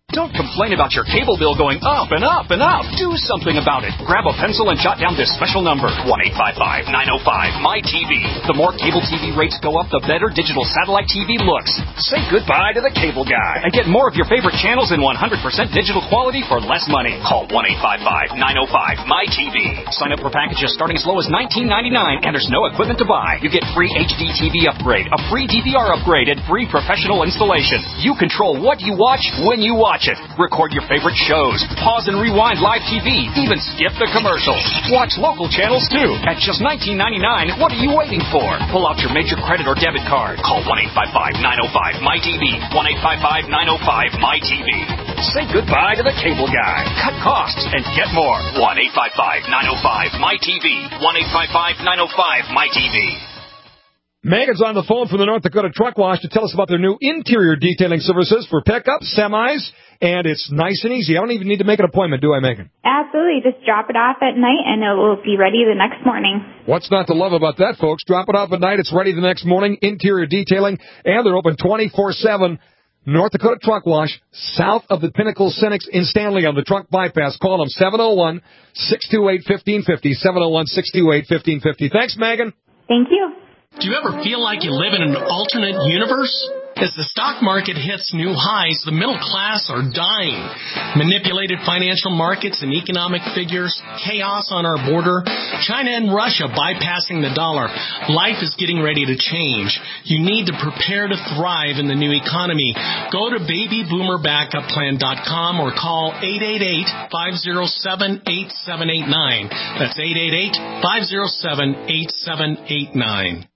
Don't complain about your cable bill going up and up and up. Do something about it. Grab a pencil and jot down this special number, one eight five five, nine oh five, M Y T V. The more cable T V rates go up, the better digital satellite T V looks. Say goodbye to the cable guy and get more of your favorite channels in one hundred percent digital quality for less money. Call one eight five five, nine oh five, M Y T V. Sign up for packages starting as low as nineteen ninety-nine, and there's no equipment to buy. You get free H D T V upgrade, a free D V R upgrade, and free professional installation. You control what you watch when you watch it. Record your favorite shows, pause and rewind live T V, even skip the commercials. Watch local channels too at just nineteen ninety-nine. What are you waiting for? Pull out your major credit or debit card. Call one eight five five, nine oh five, M Y T V. one eight five five, nine oh five, M Y T V. Say goodbye to the cable guy. Cut costs and get more. one eight five five, nine oh five, M Y T V. one eight five five, nine oh five, M Y T V. Megan's on the phone from the North Dakota Truck Wash to tell us about their new interior detailing services for pickups, semis, and it's nice and easy. I don't even need to make an appointment, do I, Megan? Absolutely. Just drop it off at night, and it will be ready the next morning. What's not to love about that, folks? Drop it off at night. It's ready the next morning. Interior detailing, and they're open twenty-four seven. North Dakota Truck Wash, south of the Pinnacle Cynics in Stanley on the truck bypass. Call them seven oh one, six two eight, one five five zero, seven oh one, six two eight, one five five zero. Thanks, Megan. Thank you. Do you ever feel like you live in an alternate universe? As the stock market hits new highs, the middle class are dying. Manipulated financial markets and economic figures, chaos on our border, China and Russia bypassing the dollar. Life is getting ready to change. You need to prepare to thrive in the new economy. Go to baby boomer backup plan dot com or call eight eight eight, five oh seven, eight seven eight nine. That's eight eight eight, five oh seven, eight seven eight nine.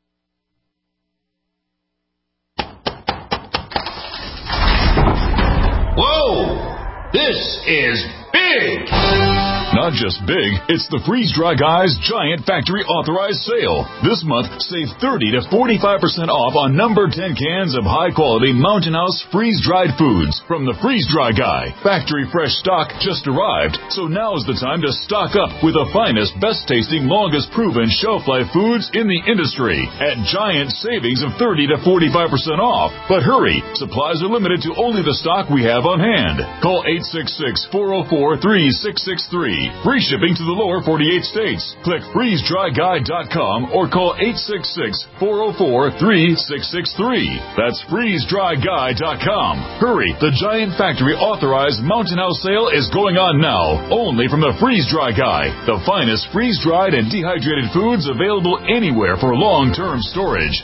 Whoa! This is big! Not just big, it's the Freeze Dry Guys Giant Factory Authorized Sale. This month, save thirty to forty-five percent off on number ten cans of high-quality Mountain House freeze-dried foods from the Freeze Dry Guy. Factory fresh stock just arrived, so now's the time to stock up with the finest, best-tasting, longest-proven shelf-life foods in the industry at giant savings of thirty to forty-five percent off. But hurry, supplies are limited to only the stock we have on hand. Call eight six six, four oh four, three six six three. Free shipping to the lower forty-eight states. Click freeze dry guy dot com or call eight six six, four oh four, three six six three. That's freeze dry guy dot com. Hurry, the Giant Factory Authorized Mountain House sale is going on now, only from the Freeze Dry Guy, the finest freeze-dried and dehydrated foods available anywhere for long-term storage.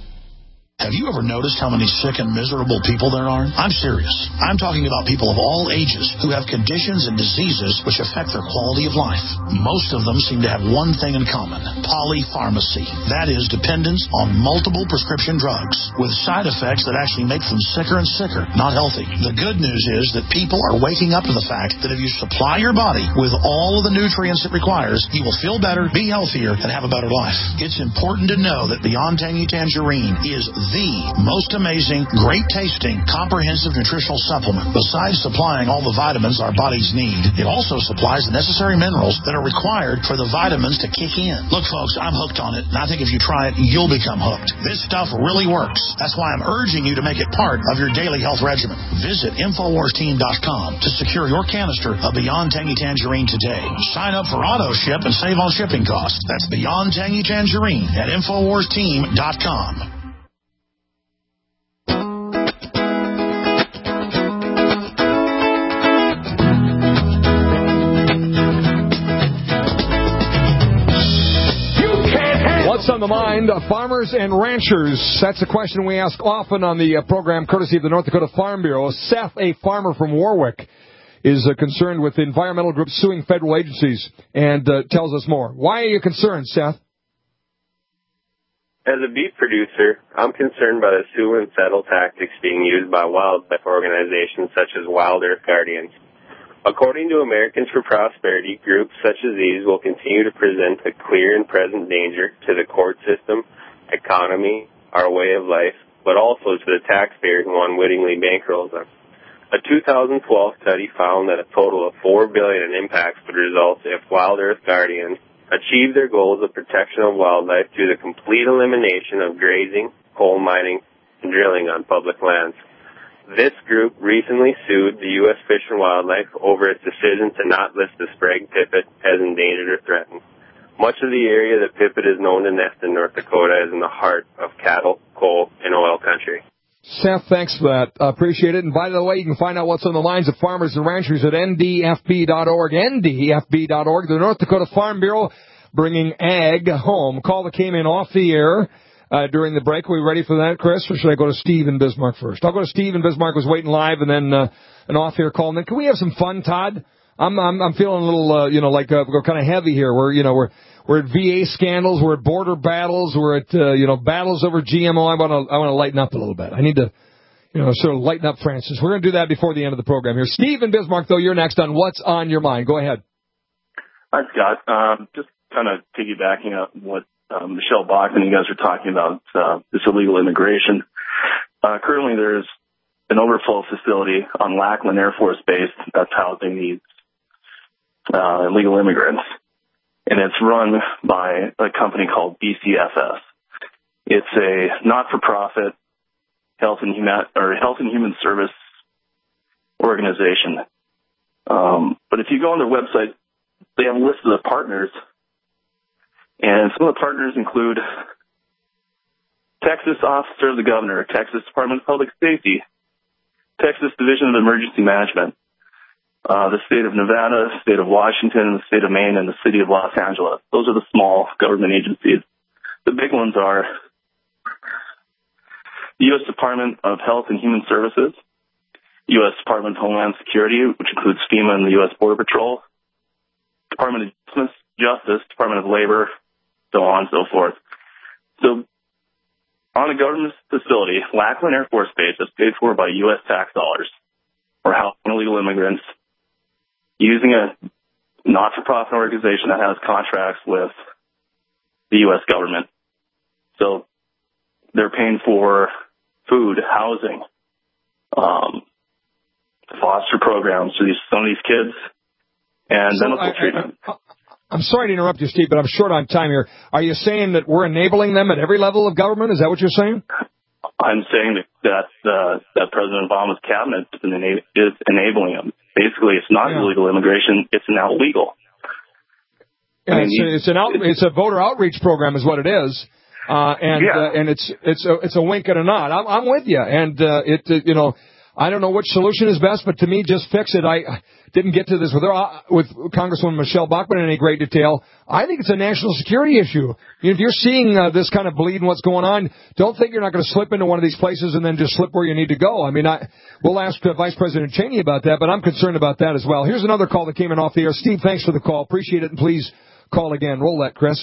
Have you ever noticed how many sick and miserable people there are? I'm serious. I'm talking about people of all ages who have conditions and diseases which affect their quality of life. Most of them seem to have one thing in common: polypharmacy. That is, dependence on multiple prescription drugs with side effects that actually make them sicker and sicker, not healthy. The good news is that people are waking up to the fact that if you supply your body with all of the nutrients it requires, you will feel better, be healthier, and have a better life. It's important to know that Beyond Tangy Tangerine is the most amazing, great-tasting, comprehensive nutritional supplement. Besides supplying all the vitamins our bodies need, it also supplies the necessary minerals that are required for the vitamins to kick in. Look, folks, I'm hooked on it, and I think if you try it, you'll become hooked. This stuff really works. That's why I'm urging you to make it part of your daily health regimen. Visit Infowars Team dot com to secure your canister of Beyond Tangy Tangerine today. Sign up for auto ship and save on shipping costs. That's Beyond Tangy Tangerine at Infowars Team dot com. What's on the mind of farmers and ranchers? That's a question we ask often on the uh, program, courtesy of the North Dakota Farm Bureau. Seth, a farmer from Warwick, is uh, concerned with environmental groups suing federal agencies and uh, tells us more. Why are you concerned, Seth? As a beef producer, I'm concerned by the sue and settle tactics being used by wildlife organizations such as Wild Earth Guardians. According to Americans for Prosperity, groups such as these will continue to present a clear and present danger to the court system, economy, our way of life, but also to the taxpayers who unwittingly bankroll them. A two thousand twelve study found that a total of four billion dollars in impacts would result if Wild Earth Guardians achieve their goals of protection of wildlife through the complete elimination of grazing, coal mining, and drilling on public lands. This group recently sued the U S Fish and Wildlife over its decision to not list the Sprague pipit as endangered or threatened. Much of the area that pipit is known to nest in North Dakota is in the heart of cattle, coal, and oil country. Seth, thanks for that. Uh, appreciate it. And by the way, you can find out what's on the lines of farmers and ranchers at N D F B dot org, N D F B dot org, the North Dakota Farm Bureau, bringing ag home. Call that came in off the air uh, during the break. Are we ready for that, Chris, or should I go to Steve in Bismarck first? I'll go to Steve in Bismarck, was waiting live, and then uh, an off-air call. And then can we have some fun, Todd? I'm I'm, I'm feeling a little, uh, you know, like uh, we're kind of heavy here. We're, you know, we're we're at V A scandals, we're at border battles, we're at, uh, you know, battles over G M O. I want to I want to lighten up a little bit. I need to, you know, sort of lighten up, Francis. We're going to do that before the end of the program here. Steve in Bismarck, though, you're next on What's on Your Mind. Go ahead. Hi, Scott. Um, just kind of piggybacking up what um, Michelle Bachman and you guys are talking about, uh, this illegal immigration. Uh, currently, there's an overflow facility on Lackland Air Force Base that's housing these uh, illegal immigrants, and it's run by a company called B C F S. It's a not-for-profit health and human or health and human service organization. Um, but if you go on their website, they have a list of the partners, and some of the partners include Texas Officer of the Governor, Texas Department of Public Safety, Texas Division of Emergency Management, uh, the state of Nevada, state of Washington, the state of Maine, and the city of Los Angeles. Those are the small government agencies. The big ones are the U S Department of Health and Human Services, U S Department of Homeland Security, which includes FEMA and the U S Border Patrol, Department of Justice, Department of Labor, so on and so forth. So on a government facility, Lackland Air Force Base, that's paid for by U S tax dollars, or housing illegal immigrants using a not-for-profit organization that has contracts with the U S government. So they're paying for food, housing, um, foster programs for these, some of these kids, and So medical I- I- treatment. I'm sorry to interrupt you, Steve, but I'm short on time here. Are you saying that we're enabling them at every level of government? Is that what you're saying? I'm saying that that, uh, that President Obama's cabinet is, ena- is enabling them. Basically, it's not Yeah. illegal immigration; it's now legal. Yeah, I mean, it's, a, it's an out, it's a voter outreach program, is what it is, uh, and Yeah. uh, and it's it's a it's a wink and a nod. I'm, I'm with you, and uh, it uh, you know I don't know which solution is best, but to me, just fix it. I didn't get to this with her, uh, with Congresswoman Michelle Bachmann in any great detail. I think it's a national security issue. If you're seeing uh, this kind of bleed and what's going on, don't think you're not going to slip into one of these places and then just slip where you need to go. I mean, I, we'll ask uh, Vice President Cheney about that, but I'm concerned about that as well. Here's another call that came in off the air. Steve, thanks for the call. Appreciate it, and please call again. Roll that, Chris.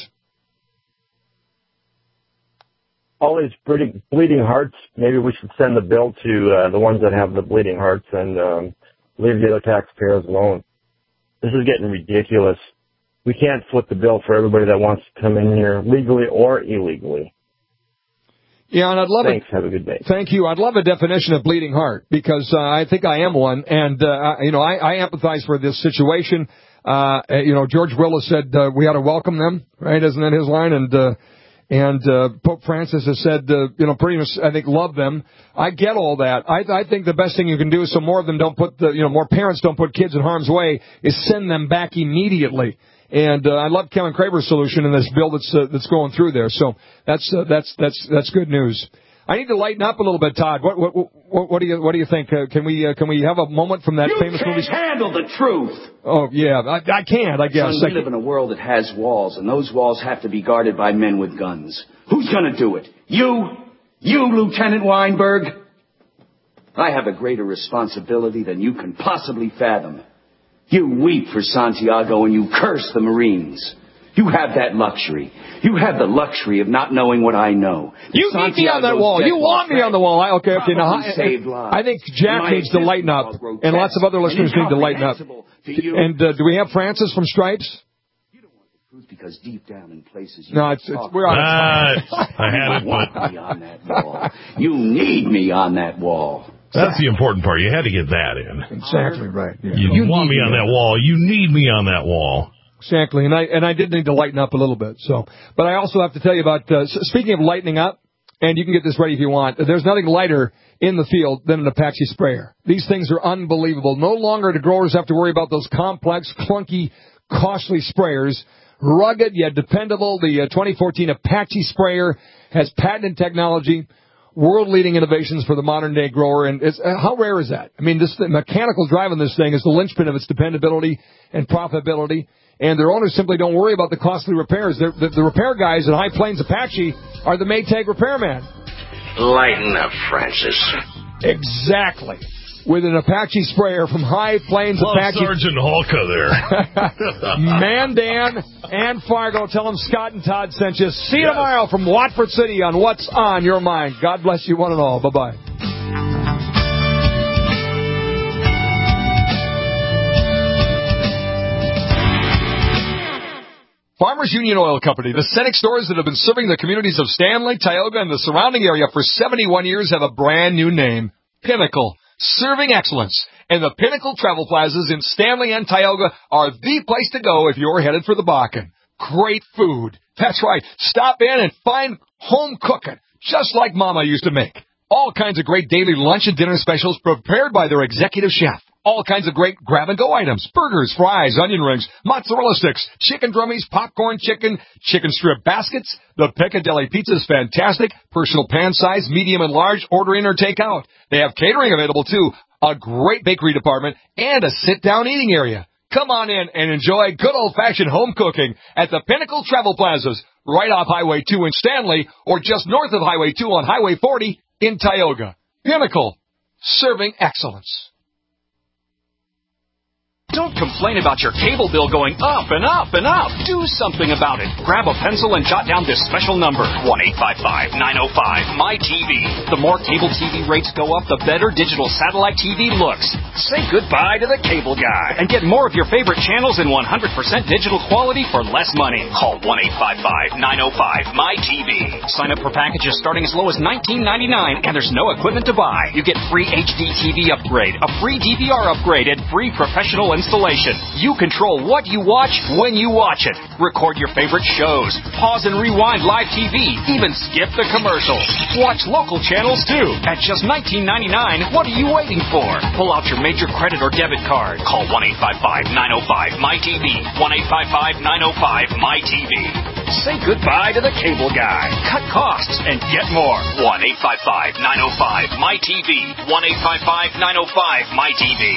All these bleeding, bleeding hearts, maybe we should send the bill to uh, the ones that have the bleeding hearts and um, leave the other taxpayers alone. This is getting ridiculous. We can't foot the bill for everybody that wants to come in here legally or illegally. Yeah, and I'd love Thanks. it. Have a good day. Thank you. I'd love a definition of bleeding heart because uh, I think I am one, and uh, I- you know I, I empathize for this situation. Uh, you know, George Willis said uh, we ought to welcome them, right? Isn't that his line? And uh, and uh, Pope Francis has said, uh, you know, pretty much I think love them. I get all that. I, I think the best thing you can do is so more of them don't put the, you know, more parents don't put kids in harm's way is send them back immediately. And uh, I love Kevin Craver's solution in this bill that's uh, that's going through there. So that's uh, that's that's that's good news. I need to lighten up a little bit, Todd. What what what, what do you what do you think? Uh, can we uh, can we have a moment from that You famous can't movie? handle the truth. Oh yeah, I, I can't. I guess. Son, we live in a world that has walls, and those walls have to be guarded by men with guns. Who's going to do it? You? You, Lieutenant Weinberg? I have a greater responsibility than you can possibly fathom. You weep for Santiago and you curse the Marines. You have that luxury. You have the luxury of not knowing what I know. You need me on that wall. You want me on the wall. I, okay, okay. Now, I, saved lives. I think Jack My needs to lighten up, and lots of other listeners need to lighten up. And uh, do we have Francis from Stripes? Because deep down in places you No, it's, it's we're on uh, I had it, you want me on that wall. You need me on that wall. That's the important part. You had to get that in. Exactly right. Yeah. You, You want need me on me. that wall. You need me on that wall. Exactly, and I and I did need to lighten up a little bit. So, but I also have to tell you about uh, s- speaking of lightening up. and you can get this ready if you want. There's nothing lighter in the field than an Apache sprayer. These things are unbelievable. No longer do growers have to worry about those complex, clunky, costly sprayers. Rugged yet dependable. The uh, twenty fourteen Apache sprayer has patented technology, world-leading innovations for the modern-day grower. And it's, uh, how rare is that? I mean, this the mechanical drive on this thing is the linchpin of its dependability and profitability. And their owners simply don't worry about the costly repairs. The, the, the repair guys at High Plains Apache are the Maytag repairman. Lighten up, Francis. Exactly. With an Apache sprayer from High Plains Love Apache. Sergeant Hulka there. Mandan and Fargo. Tell them Scott and Todd sent you. See you yes. tomorrow from Watford City on What's on Your Mind. God bless you one and all. Bye-bye. Farmers Union Oil Company, the Cenex stores that have been serving the communities of Stanley, Tioga, and the surrounding area for seventy-one years have a brand new name, Pinnacle. Serving excellence. And the Pinnacle Travel Plazas in Stanley and Tioga are the place to go if you're headed for the Bakken. Great food. That's right. Stop in and find home cooking, just like Mama used to make. All kinds of great daily lunch and dinner specials prepared by their executive chef. All kinds of great grab-and-go items, burgers, fries, onion rings, mozzarella sticks, chicken drummies, popcorn chicken, chicken strip baskets. The Piccadilly Pizza is fantastic. Personal pan size, medium and large, order in or take out. They have catering available, too, a great bakery department, and a sit-down eating area. Come on in and enjoy good old-fashioned home cooking at the Pinnacle Travel Plazas, right off Highway two in Stanley, or just north of Highway two on Highway forty in Tioga. Pinnacle, serving excellence. Don't complain about your cable bill going up and up and up. Do something about it. Grab a pencil and jot down this special number, one eight five five, nine oh five, M Y T V. The more cable T V rates go up, the better digital satellite T V looks. Say goodbye to the cable guy and get more of your favorite channels in one hundred percent digital quality for less money. Call one eight five five, nine oh five, M Y T V. Sign up for packages starting as low as nineteen ninety-nine, and there's no equipment to buy. You get free H D T V upgrade, a free D V R upgrade, and free professional installation. You control what you watch when you watch it. Record your favorite shows. Pause and rewind live T V. Even skip the commercials. Watch local channels too. At just nineteen ninety-nine, what are you waiting for? Pull out your major credit or debit card. Call one eight five five, nine oh five, M Y T V. one eight five five, nine oh five, M Y T V. Say goodbye to the cable guy. Cut costs and get more. one eight five five, nine oh five, M Y T V. one eight five five, nine oh five, M Y T V.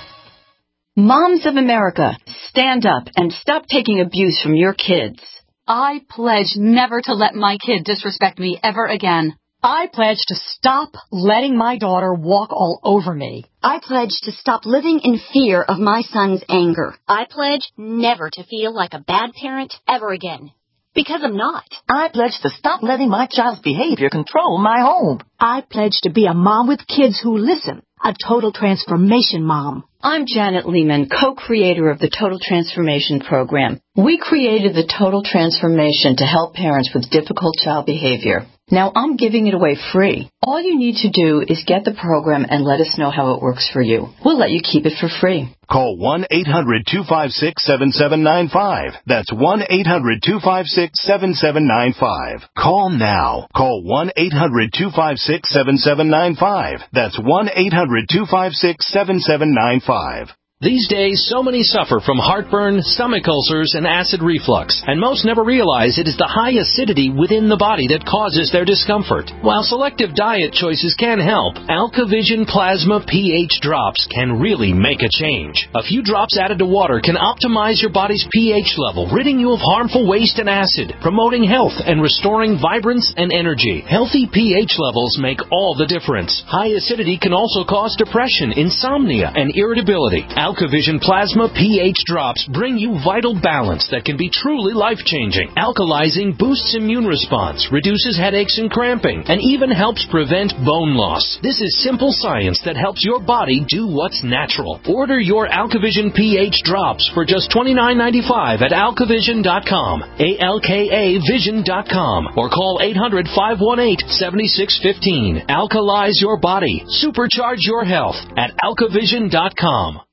Moms of America, stand up and stop taking abuse from your kids. I pledge never to let my kid disrespect me ever again. I pledge to stop letting my daughter walk all over me. I pledge to stop living in fear of my son's anger. I pledge never to feel like a bad parent ever again. Because I'm not. I pledge to stop letting my child's behavior control my home. I pledge to be a mom with kids who listen. A total transformation mom. I'm Janet Lehman, co-creator of the Total Transformation Program. We created the Total Transformation to help parents with difficult child behavior. Now I'm giving it away free. All you need to do is get the program and let us know how it works for you. We'll let you keep it for free. Call one eight hundred, two five six, seven seven nine five. That's one eight hundred, two five six, seven seven nine five. Call now. Call one eight hundred, two five six, seven seven nine five. That's one eight hundred, two five six, seven seven nine five. These days, so many suffer from heartburn, stomach ulcers, and acid reflux, and most never realize it is the high acidity within the body that causes their discomfort. While selective diet choices can help, AlkaVision Plasma pH drops can really make a change. A few drops added to water can optimize your body's pH level, ridding you of harmful waste and acid, promoting health and restoring vibrance and energy. Healthy pH levels make all the difference. High acidity can also cause depression, insomnia, and irritability. AlkaVision Plasma pH drops bring you vital balance that can be truly life-changing. Alkalizing boosts immune response, reduces headaches and cramping, and even helps prevent bone loss. This is simple science that helps your body do what's natural. Order your AlkaVision pH drops for just twenty-nine ninety-five at alkavision dot com, A L K A vision dot com, or call eight hundred, five one eight, seven six one five. Alkalize your body. Supercharge your health at alkavision dot com.